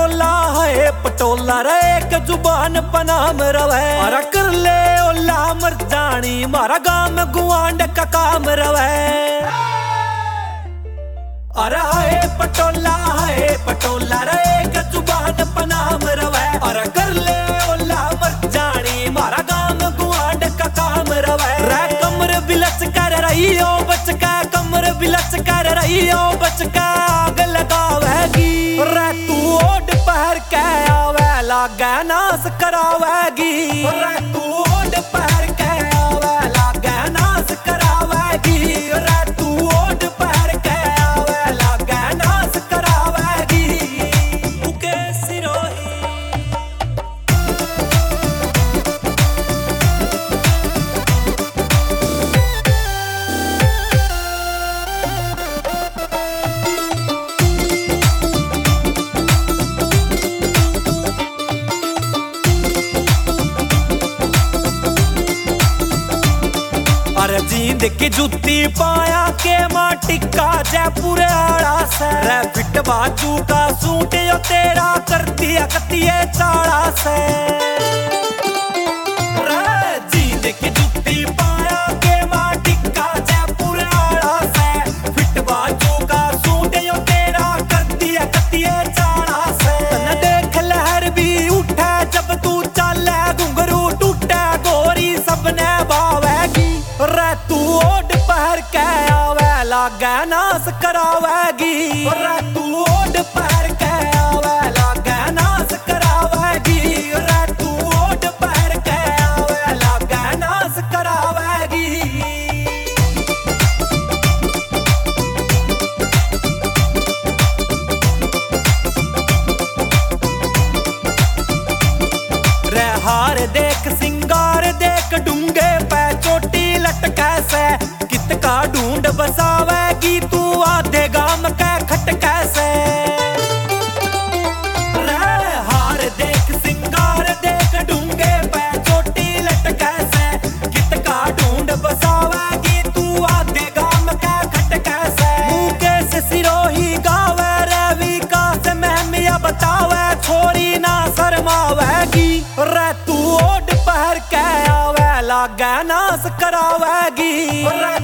पटोला है पटोला रे एक जुबान पनाम रवे। अरे कर ले ओला मर जानी मारा गाम गुआंड का काम रवे। अरे है पटोला रे एक जुबान पनाम रवे। अरे कर ले ओला मर जानी मारा गाम गुआंड का काम रवे। रे कमर बिलच कर रही हो बच का कमर बिलच कर रही हो बच का आग लगावेगी। रे तू ओढ़ पहर के आवे लागे नास करावेगी। रे तू ओढ़ पहर के आवे लागे नास करावेगी। रे तू ओढ़ पहर के आवे लागे नास करावेगी। उके सिरोही अरे जींद की जुत्ती पाया के मां टिक्का जयपुर आड़ा से। रे फिट बाजू का सूट यो तेरा करती अकतिये चाड़ा से। रे जींद की जुत्ती पाया के मां टिक्का जयपुर आड़ा से। फिट बाजू का सूट यो तेरा करती अकतिये चाड़ा से। तने देख लहर भी उठे जब तू चले घुंघरू टूटे गोरी सबने बावेगी। रे तू ओढ़ पहर के आवे लागे नास करावेगी। रे तू ओढ़ पहर के आवे लागे नास करावेगी। रे तू ओढ़ पहर के आवे लागे नास करावेगी। रे हार देख सिंगार देख डूंगे पे चोटी लटके से। कित का ढूंढ बसावेगी तू आधे गाम के खटके से। रे हार देख सिंगार देख डूंगे पे चोटी लटके से। कित का ढूंढ बसावेगी तू आधे गाम के खटके से। मुके से सिरोही गावे रवि का से महमिया बतावे छोरी ना शर्मावेगी। रे तू ओढ़ पहर के आवे लागे नास करावेगी।